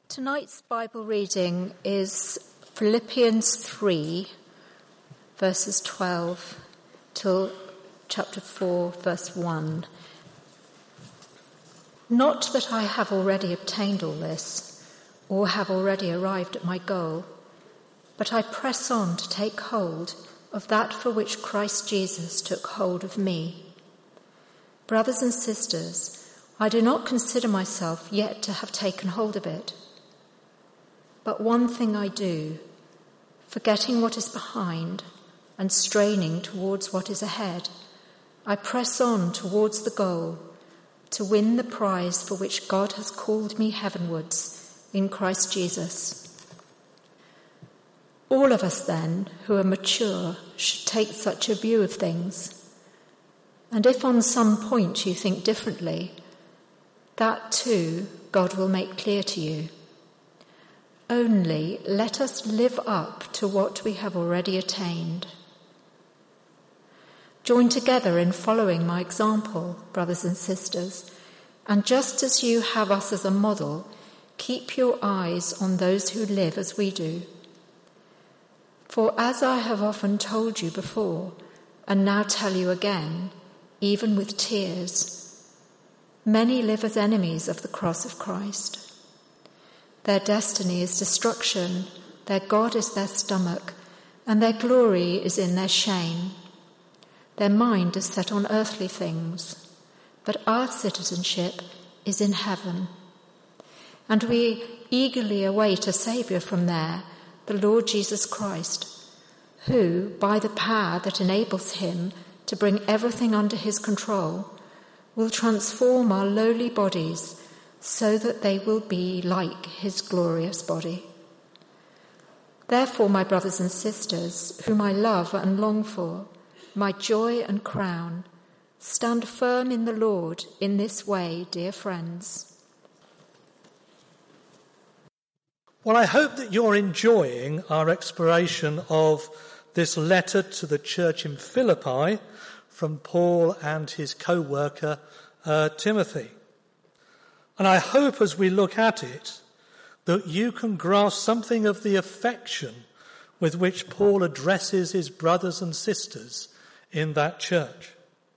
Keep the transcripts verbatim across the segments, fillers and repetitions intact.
Tonight's Bible reading is Philippians three, verses twelve till chapter four, verse one. Not that I have already obtained all this, or have already arrived at my goal, but I press on to take hold of that for which Christ Jesus took hold of me. Brothers and sisters, I do not consider myself yet to have taken hold of it. But one thing I do, forgetting what is behind and straining towards what is ahead, I press on towards the goal to win the prize for which God has called me heavenwards in Christ Jesus. All of us then, who are mature, should take such a view of things. And if on some point you think differently, that too God will make clear to you. Only let us live up to what we have already attained. Join together in following my example, brothers and sisters, and just as you have us as a model, keep your eyes on those who live as we do. For as I have often told you before, and now tell you again, even with tears, many live as enemies of the cross of Christ. Their destiny is destruction, their God is their stomach, and their glory is in their shame. Their mind is set on earthly things, but our citizenship is in heaven. And we eagerly await a Saviour from there, the Lord Jesus Christ, who, by the power that enables him to bring everything under his control, will transform our lowly bodies so that they will be like his glorious body. Therefore, my brothers and sisters, whom I love and long for, my joy and crown, stand firm in the Lord in this way, dear friends. Well, I hope that you're enjoying our exploration of this letter to the church in Philippi from Paul and his co-worker, uh, Timothy. And I hope as we look at it that you can grasp something of the affection with which Paul addresses his brothers and sisters in that church.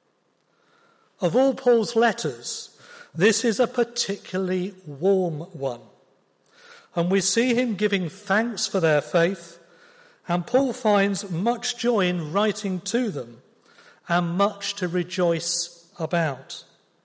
Of all Paul's letters, this is a particularly warm one. And we see him giving thanks for their faith, and Paul finds much joy in writing to them and much to rejoice about.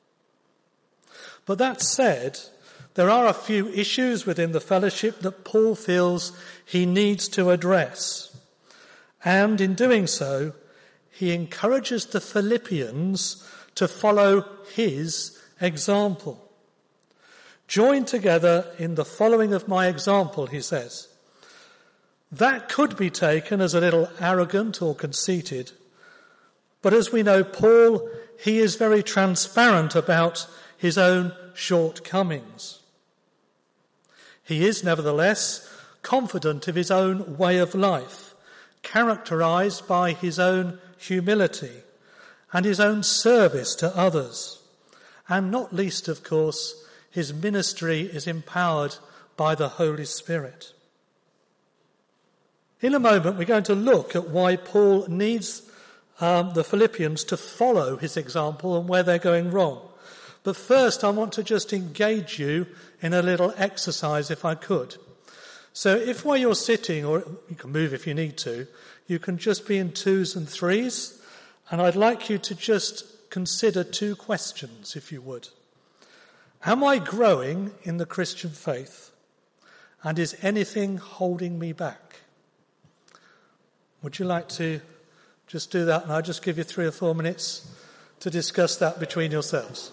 But that said, there are a few issues within the fellowship that Paul feels he needs to address. And in doing so, he encourages the Philippians to follow his example. Join together in the following of my example, he says. That could be taken as a little arrogant or conceited. But as we know, Paul, he is very transparent about his own shortcomings. He is nevertheless confident of his own way of life, characterized by his own humility and his own service to others. And not least, of course, his ministry is empowered by the Holy Spirit. In a moment, we're going to look at why Paul needs um, the Philippians to follow his example and where they're going wrong. But first, I want to just engage you in a little exercise, if I could. So if while you're sitting, or you can move if you need to, you can just be in twos and threes. And I'd like you to just consider two questions, if you would. Am I growing in the Christian faith? And is anything holding me back? Would you like to just do that? And I'll just give you three or four minutes to discuss that between yourselves.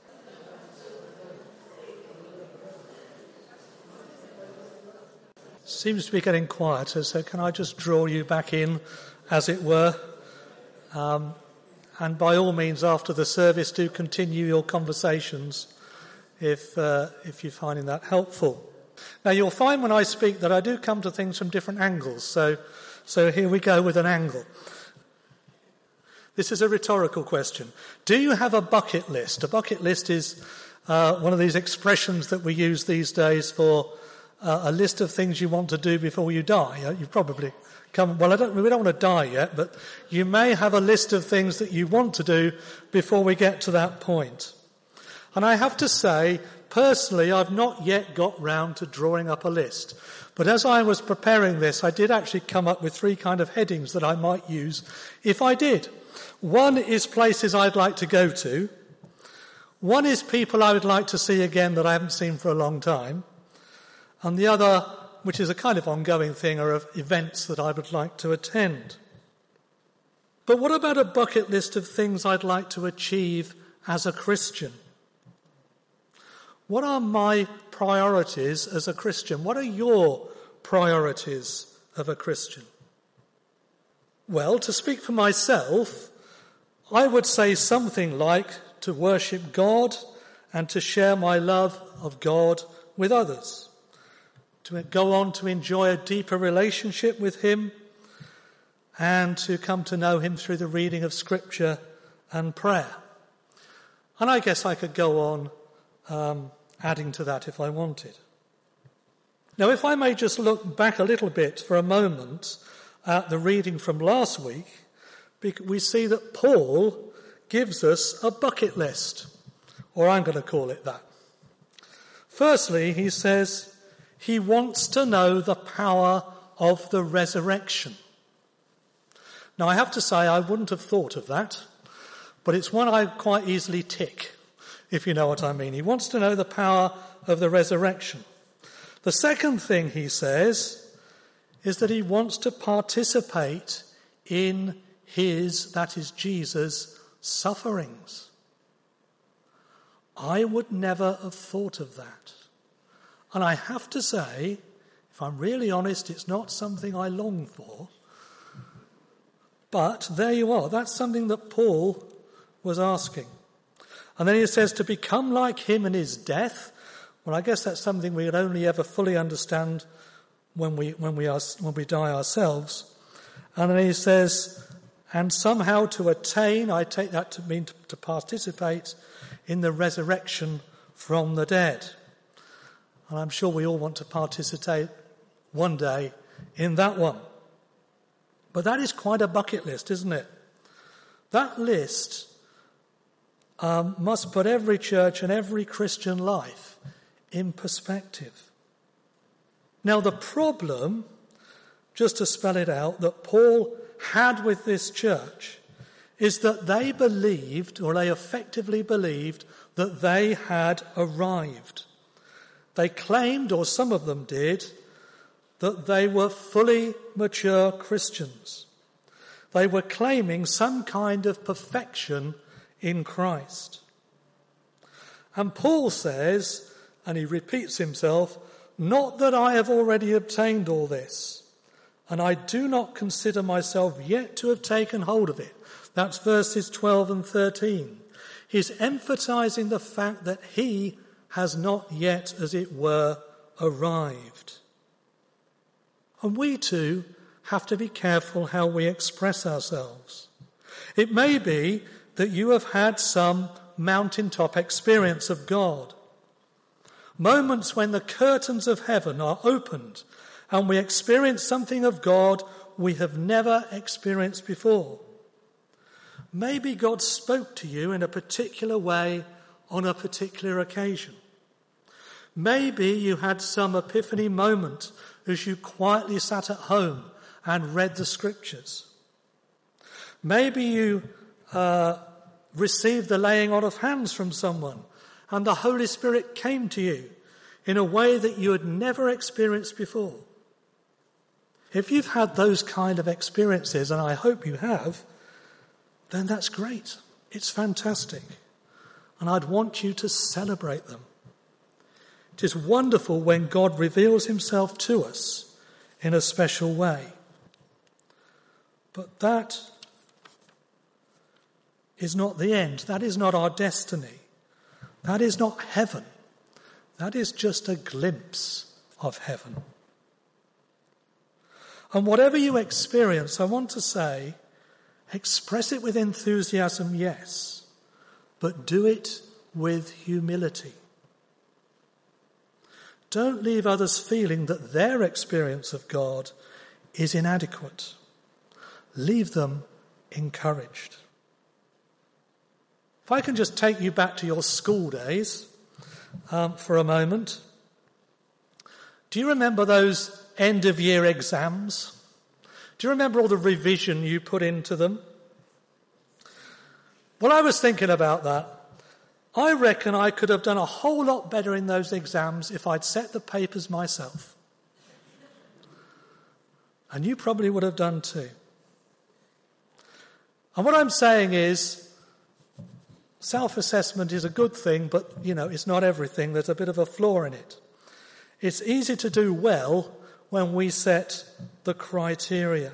Seems to be getting quieter, so can I just draw you back in, as it were? Um, and by all means, after the service, do continue your conversations if uh, if you're finding that helpful. Now, you'll find when I speak that I do come to things from different angles, so so here we go with an angle. This is a rhetorical question. Do you have a bucket list? A bucket list is uh, one of these expressions that we use these days for uh, a list of things you want to do before you die. You probably come, well, I don't, we don't want to die yet, but you may have a list of things that you want to do before we get to that point. And I have to say, personally, I've not yet got round to drawing up a list. But as I was preparing this, I did actually come up with three kind of headings that I might use if I did. One is places I'd like to go to. One is people I would like to see again that I haven't seen for a long time. And the other, which is a kind of ongoing thing, are of events that I would like to attend. But what about a bucket list of things I'd like to achieve as a Christian? What are my priorities as a Christian? What are your priorities of a Christian? Well, to speak for myself, I would say something like to worship God and to share my love of God with others, to go on to enjoy a deeper relationship with him and to come to know him through the reading of Scripture and prayer. And I guess I could go on um, adding to that if I wanted. Now, if I may just look back a little bit for a moment at the reading from last week, we see that Paul gives us a bucket list, or I'm going to call it that. Firstly, he says he wants to know the power of the resurrection. Now, I have to say I wouldn't have thought of that, but it's one I quite easily tick, if you know what I mean. He wants to know the power of the resurrection. The second thing he says is that he wants to participate in his, that is Jesus, sufferings. I would never have thought of that. And I have to say, if I'm really honest, it's not something I long for. But there you are. That's something that Paul was asking. And then he says to become like him in his death. Well, I guess that's something we would only ever fully understand when we when we are when we die ourselves. And then he says, and somehow to attain, I take that to mean to, to participate in the resurrection from the dead. And I'm sure we all want to participate one day in that one. But that is quite a bucket list, isn't it? That list um, must put every church and every Christian life in perspective. Now, the problem, just to spell it out, that Paul had with this church is that they believed, or they effectively believed, that they had arrived. They claimed, or some of them did, that they were fully mature Christians. They were claiming some kind of perfection in Christ. And Paul says, and he repeats himself, not that I have already obtained all this, and I do not consider myself yet to have taken hold of it. That's verses twelve and thirteen. He's emphasizing the fact that he has not yet, as it were, arrived. And we too have to be careful how we express ourselves. It may be that you have had some mountaintop experience of God. Moments when the curtains of heaven are opened and we experience something of God we have never experienced before. Maybe God spoke to you in a particular way on a particular occasion. Maybe you had some epiphany moment as you quietly sat at home and read the Scriptures. Maybe you uh, received the laying on of hands from someone and the Holy Spirit came to you in a way that you had never experienced before. If you've had those kind of experiences, and I hope you have, then that's great. It's fantastic. And I'd want you to celebrate them. It is wonderful when God reveals himself to us in a special way. But that is not the end. That is not our destiny. That is not heaven. That is just a glimpse of heaven. And whatever you experience, I want to say, express it with enthusiasm, yes, but do it with humility. Don't leave others feeling that their experience of God is inadequate. Leave them encouraged. If I can just take you back to your school days um, for a moment. Do you remember those end-of-year exams? Do you remember all the revision you put into them? Well, I was thinking about that. I reckon I could have done a whole lot better in those exams if I'd set the papers myself. And you probably would have done too. And what I'm saying is, self-assessment is a good thing, but, you know, it's not everything. There's a bit of a flaw in it. It's easy to do well when we set the criteria.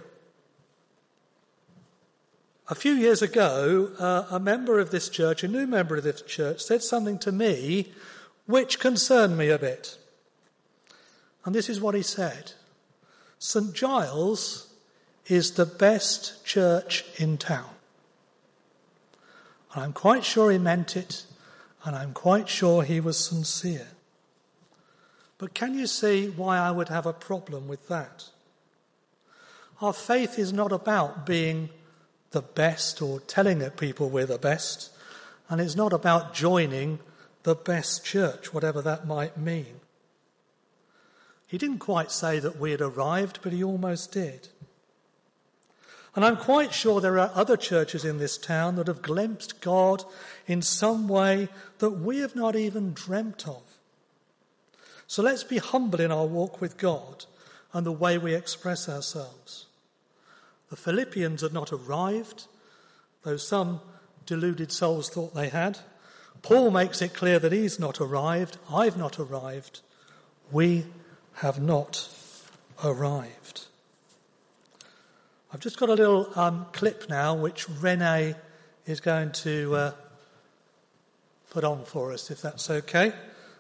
A few years ago, uh, a member of this church, a new member of this church, said something to me which concerned me a bit. And this is what he said. Saint Giles is the best church in town. And I'm quite sure he meant it, and I'm quite sure he was sincere. But can you see why I would have a problem with that? Our faith is not about being the best or telling people we're the best, and it's not about joining the best church, whatever that might mean. He didn't quite say that we had arrived, but he almost did. And I'm quite sure there are other churches in this town that have glimpsed God in some way that we have not even dreamt of. So let's be humble in our walk with God and the way we express ourselves. The Philippians had not arrived, though some deluded souls thought they had. Paul makes it clear that he's not arrived. I've not arrived. We have not arrived. I've just got a little um, clip now which Renee is going to uh, put on for us, if that's okay.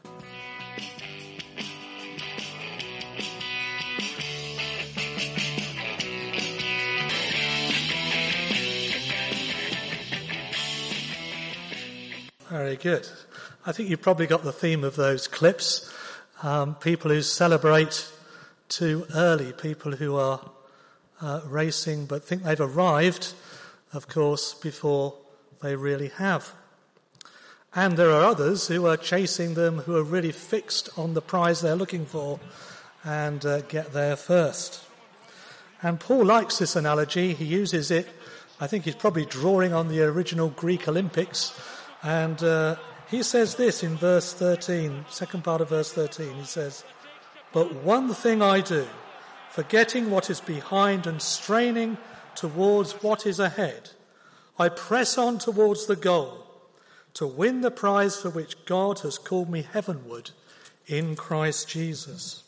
Very good. I think you've probably got the theme of those clips. Um, people who celebrate too early, people who are uh, racing but think they've arrived, of course, before they really have. And there are others who are chasing them, who are really fixed on the prize they're looking for and uh, get there first. And Paul likes this analogy. He uses it. I think he's probably drawing on the original Greek Olympics. And uh, he says this in verse thirteen, second part of verse thirteen. He says, "But one thing I do, forgetting what is behind and straining towards what is ahead, I press on towards the goal, to win the prize for which God has called me heavenward in Christ Jesus."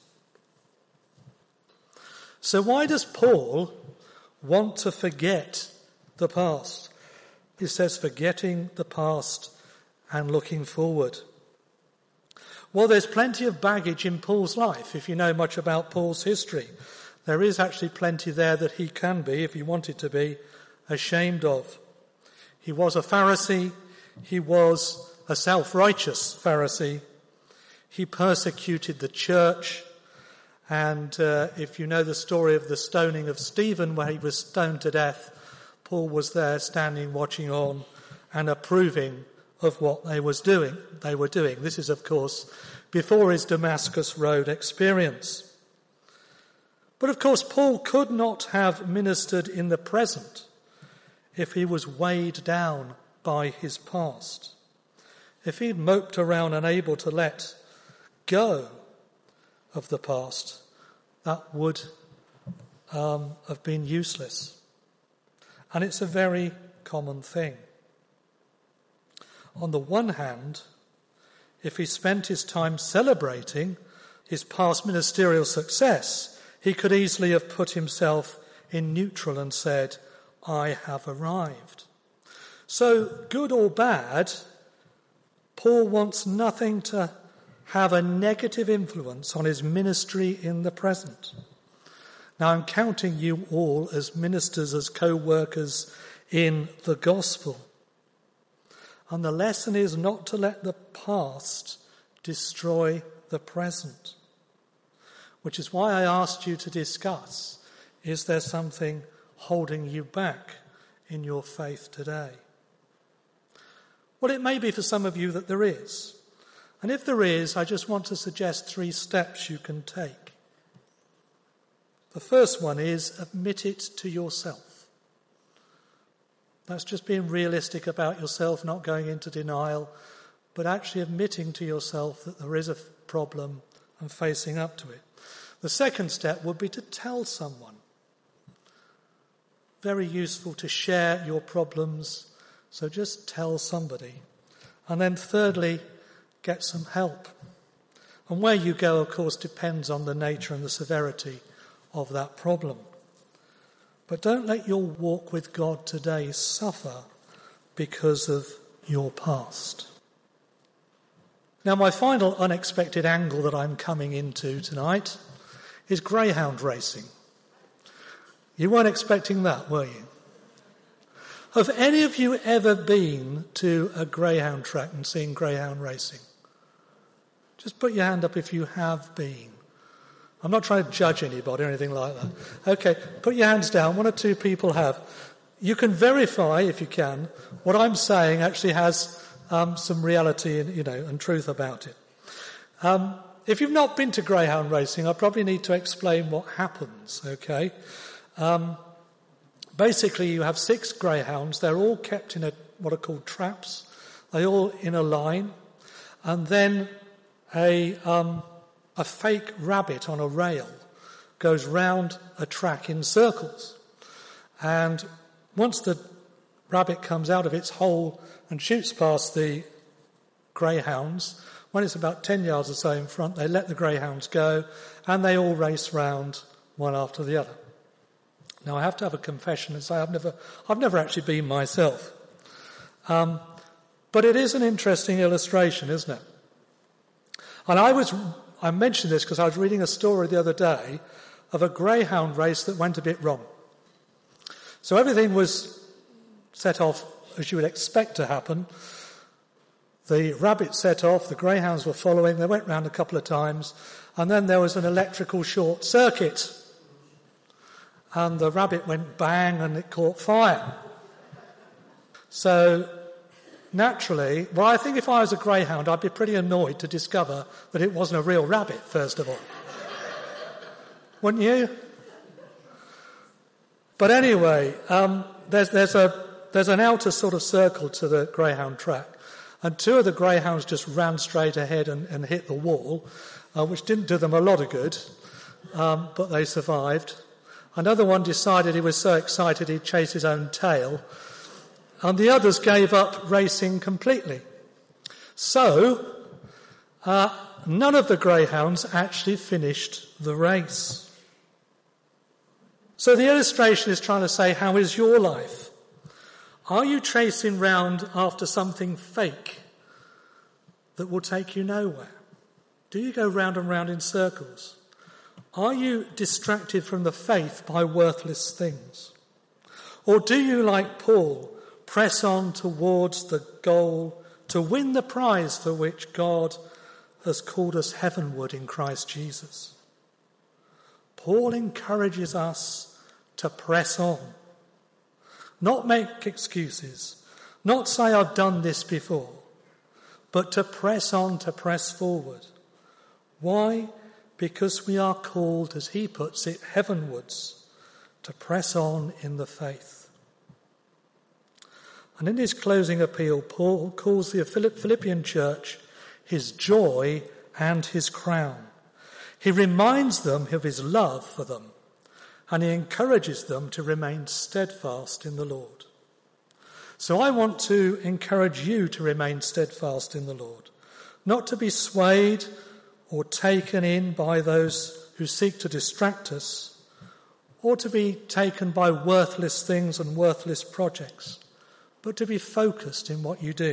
So why does Paul want to forget the past? He says, forgetting the past and looking forward. Well, there's plenty of baggage in Paul's life. If you know much about Paul's history, there is actually plenty there that he can be, if he wanted to be, ashamed of. He was a Pharisee. He was a self-righteous Pharisee. He persecuted the church. And uh, if you know the story of the stoning of Stephen, where he was stoned to death, Paul was there standing, watching on and approving of what they was doing. They were doing. This is, of course, before his Damascus Road experience. But, of course, Paul could not have ministered in the present if he was weighed down by his past. If he'd moped around unable to let go of the past, that would um, have been useless. And it's a very common thing. On the one hand, if he spent his time celebrating his past ministerial success, he could easily have put himself in neutral and said, I have arrived. So, good or bad, Paul wants nothing to have a negative influence on his ministry in the present. Now, I'm counting you all as ministers, as co-workers in the gospel. And the lesson is not to let the past destroy the present. which is why I asked you to discuss, is there something holding you back in your faith today? Well, it may be for some of you that there is. And if there is, I just want to suggest three steps you can take. The first one is admit it to yourself. That's just being realistic about yourself, not going into denial, but actually admitting to yourself that there is a problem and facing up to it. The second step would be to tell someone. Very useful to share your problems, so just tell somebody. And then thirdly, get some help. And where you go, of course, depends on the nature and the severity of that problem. But don't let your walk with God today suffer because of your past. Now, my final unexpected angle that I'm coming into tonight is greyhound racing. You weren't expecting that, were you? Have any of you ever been to a greyhound track and seen greyhound racing? Just put your hand up if you have been. I'm not trying to judge anybody or anything like that. Okay, put your hands down. One or two people have. You can verify, if you can, what I'm saying actually has um, some reality and, you know, and truth about it. Um, if you've not been to greyhound racing, I probably need to explain what happens, okay? Um, basically, you have six greyhounds. They're all kept in a, what are called traps. They're all in a line. And then a... Um, A fake rabbit on a rail goes round a track in circles. And once the rabbit comes out of its hole and shoots past the greyhounds, when it's about ten yards or so in front, they let the greyhounds go and they all race round one after the other. Now, I have to have a confession and say I've never, I've never actually been myself. Um, but it is an interesting illustration, isn't it? And I was... I mentioned this because I was reading a story the other day of a greyhound race that went a bit wrong. So everything was set off as you would expect to happen. The rabbit set off, the greyhounds were following, they went round a couple of times, and then there was an electrical short circuit. And the rabbit went bang and it caught fire. So naturally, well, I think if I was a greyhound, I'd be pretty annoyed to discover that it wasn't a real rabbit, first of all. Wouldn't you? But anyway, um, there's, there's, a, there's an outer sort of circle to the greyhound track, and two of the greyhounds just ran straight ahead and, and hit the wall, uh, which didn't do them a lot of good, um, but they survived. Another one decided he was so excited he'd chase his own tail, and the others gave up racing completely. So, uh, none of the greyhounds actually finished the race. So the illustration is trying to say, how is your life? Are you chasing round after something fake that will take you nowhere? Do you go round and round in circles? Are you distracted from the faith by worthless things? Or do you, like Paul, press on towards the goal to win the prize for which God has called us heavenward in Christ Jesus? Paul encourages us to press on, not make excuses, not say I've done this before, but to press on, to press forward. Why? Because we are called, as he puts it, heavenwards, to press on in the faith. And in his closing appeal, Paul calls the Philippian church his joy and his crown. He reminds them of his love for them, and he encourages them to remain steadfast in the Lord. So I want to encourage you to remain steadfast in the Lord, not to be swayed or taken in by those who seek to distract us, or to be taken by worthless things and worthless projects, but to be focused in what you do,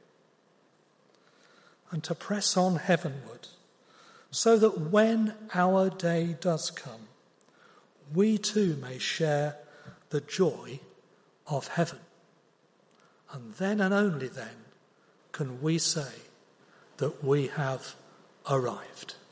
and to press on heavenward, so that when our day does come, we too may share the joy of heaven. And then and only then can we say that we have arrived.